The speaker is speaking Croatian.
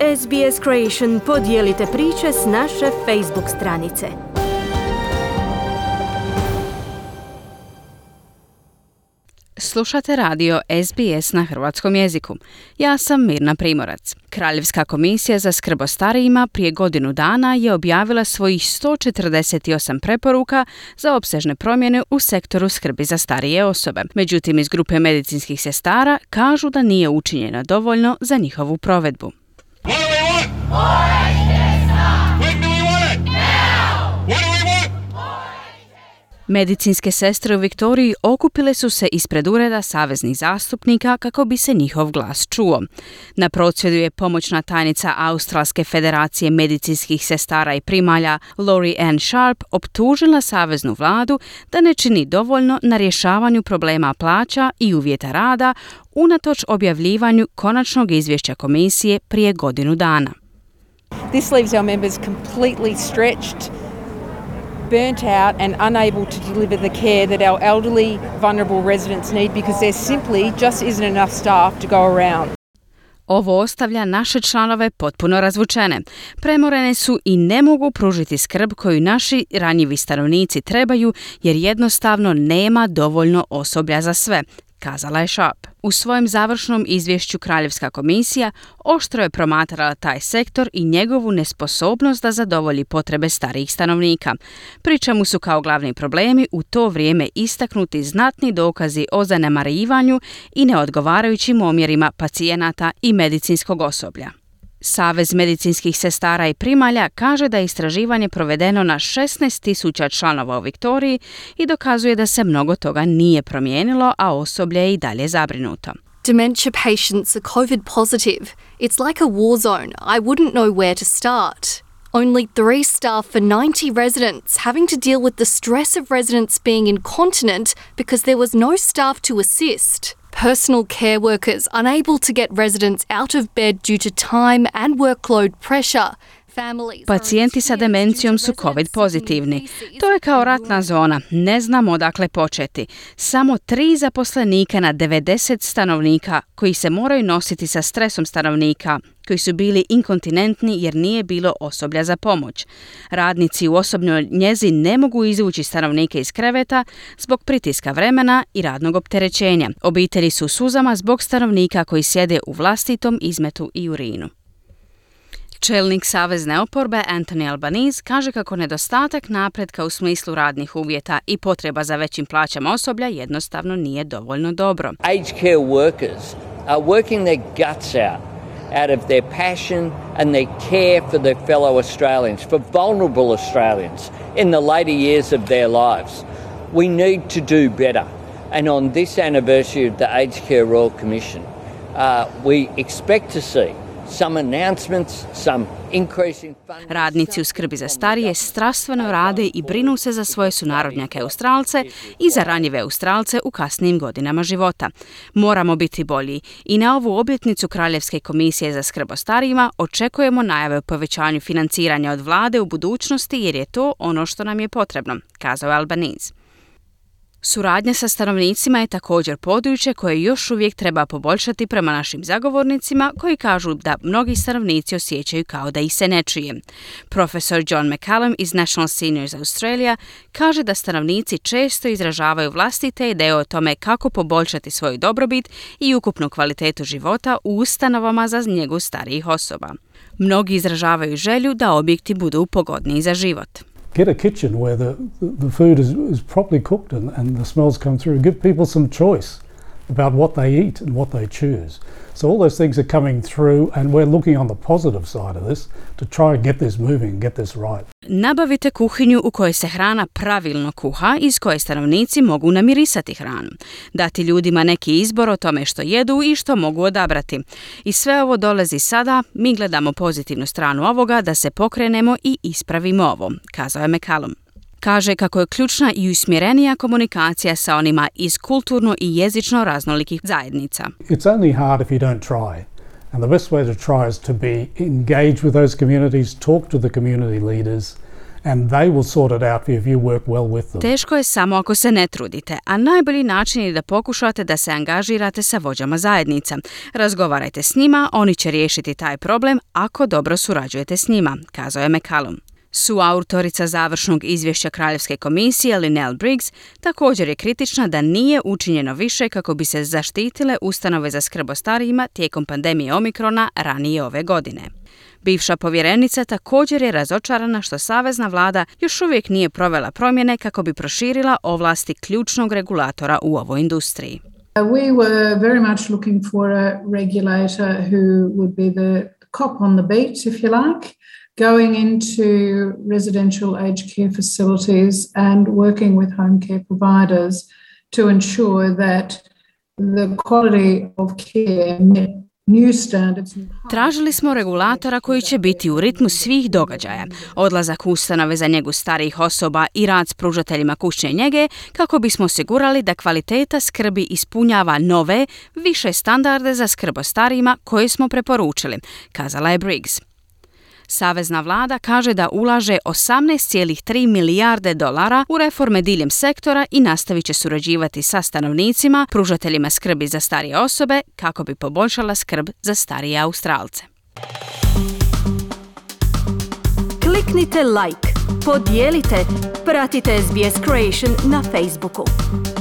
SBS Creation podijelite priče s naše Facebook stranice. Slušate radio SBS na hrvatskom jeziku. Ja sam Mirna Primorac. Kraljevska komisija za skrb o starijima prije godinu dana je objavila svojih 148 preporuka za opsežne promjene u sektoru skrbi za starije osobe. Međutim, iz grupe medicinskih sestara kažu da nije učinjeno dovoljno za njihovu provedbu. Medicinske sestre u Viktoriji okupile su se ispred ureda saveznih zastupnika kako bi se njihov glas čuo. Na prosvjedu je pomoćna tajnica Australske federacije medicinskih sestara i primalja Lori Ann Sharp optužila saveznu vladu da ne čini dovoljno na rješavanju problema plaća i uvjeta rada unatoč objavljivanju konačnog izvješća komisije prije godinu dana. This leaves our members completely stretched, burnt out and unable to deliver the care that our elderly, vulnerable residents need because there simply just isn't enough staff to go around. Ovo ostavlja naše članove potpuno razvučene. Premorene su i ne mogu pružiti skrb koju naši ranjivi stanovnici trebaju jer jednostavno nema dovoljno osoblja za sve, kazala je Sharp. U svojem završnom izvješću Kraljevska komisija oštro je promatrala taj sektor i njegovu nesposobnost da zadovolji potrebe starijih stanovnika, pri čemu su kao glavni problemi u to vrijeme istaknuti znatni dokazi o zanemarivanju i neodgovarajućim omjerima pacijenata i medicinskog osoblja. Savez medicinskih sestara i primalja kaže da je istraživanje provedeno na 16.000 članova u Viktoriji i dokazuje da se mnogo toga nije promijenilo, a osoblje je i dalje zabrinuto. Dementia patients are COVID positive. It's like a war zone. I wouldn't know where to start. Only 3 staff for 90 residents, having to deal with the stress of residents being incontinent because there was no staff to assist. Personal care workers unable to get residents out of bed due to time and workload pressure. Pacijenti sa demencijom su COVID pozitivni. To je kao ratna zona. Ne znamo odakle početi. Samo 3 zaposlenika na 90 stanovnika koji se moraju nositi sa stresom stanovnika, koji su bili inkontinentni jer nije bilo osoblja za pomoć. Radnici u osobnoj njezi ne mogu izvući stanovnike iz kreveta zbog pritiska vremena i radnog opterećenja. Obitelji su u suzama zbog stanovnika koji sjede u vlastitom izmetu i urinu. Čelnik savezne oporbe Anthony Albanese kaže kako nedostatak napretka u smislu radnih uvjeta i potreba za većim plaćama osoblja jednostavno nije dovoljno dobro. Aged care workers are working their guts out of their passion and their care for their fellow Australians, for vulnerable Australians in the later years of their lives. We need to do better. And on this anniversary of the Aged Care Royal Commission, we expect to see some announcements, some increase in funding. Radnici u skrbi za starije strastveno rade i brinu se za svoje sunarodnjake Australce i za ranjive Australce u kasnijim godinama života. Moramo biti bolji i na ovu obljetnicu Kraljevske komisije za skrb o starijima očekujemo najave o povećanju financiranja od vlade u budućnosti jer je to ono što nam je potrebno, kazao je Albanese. Suradnja sa stanovnicima je također područje koje još uvijek treba poboljšati prema našim zagovornicima koji kažu da mnogi stanovnici osjećaju kao da ih se ne čuje. Profesor John McCallum iz National Seniors Australia kaže da stanovnici često izražavaju vlastite ideje o tome kako poboljšati svoju dobrobit i ukupnu kvalitetu života u ustanovama za njegu starijih osoba. Mnogi izražavaju želju da objekti budu pogodniji za život. Get a kitchen where the food is properly cooked and the smells come through. Give people some choice about what they eat and what they choose. So all those things are coming through and we're looking on the positive side of this to try and get this moving and get this right. Nabavite kuhinju u kojoj se hrana pravilno kuha i iz koje stanovnici mogu namirisati hranu. Dati ljudima neki izbor o tome što jedu i što mogu odabrati. I sve ovo dolazi sada, mi gledamo pozitivnu stranu ovoga da se pokrenemo i ispravimo ovo, kazao je McCallum. Kaže kako je ključna i usmjerenija komunikacija sa onima iz kulturno i jezično raznolikih zajednica. It's only hard if you don't try. And the best way to try is to be engaged with those communities, talk to the community leaders and they will sort it out if you work well with them. Teško je samo ako se ne trudite, a najbolji način je da pokušate da se angažirate sa vođama zajednica. Razgovarajte s njima, oni će riješiti taj problem ako dobro surađujete s njima, kazao je McCallum. Suautorica završnog izvješća Kraljevske komisije Lynelle Briggs također je kritična da nije učinjeno više kako bi se zaštitile ustanove za skrb o starijima tijekom pandemije Omikrona ranije ove godine. Bivša povjerenica također je razočarana što savezna vlada još uvijek nije provela promjene kako bi proširila ovlasti ključnog regulatora u ovoj industriji. We were very much looking for a regulator who would be the cop on the beat, if you like, going into residential aged care facilities and working with home care providers to ensure that the quality of care met new standards. Tražili smo regulatora koji će biti u ritmu svih događaja, odlazak u ustanove za njegu starijih osoba i rad s pružateljima kućne njege kako bismo osigurali da kvaliteta skrbi ispunjava nove, više standarde za skrb o starijima koje smo preporučili, kazala je Briggs. Savezna vlada kaže da ulaže 18,3 milijarde dolara u reforme diljem sektora i nastavit će surađivati sa stanovnicima, pružateljima skrbi za starije osobe kako bi poboljšala skrb za starije Australce. Kliknite like, podijelite, pratite SBS Creation na Facebooku.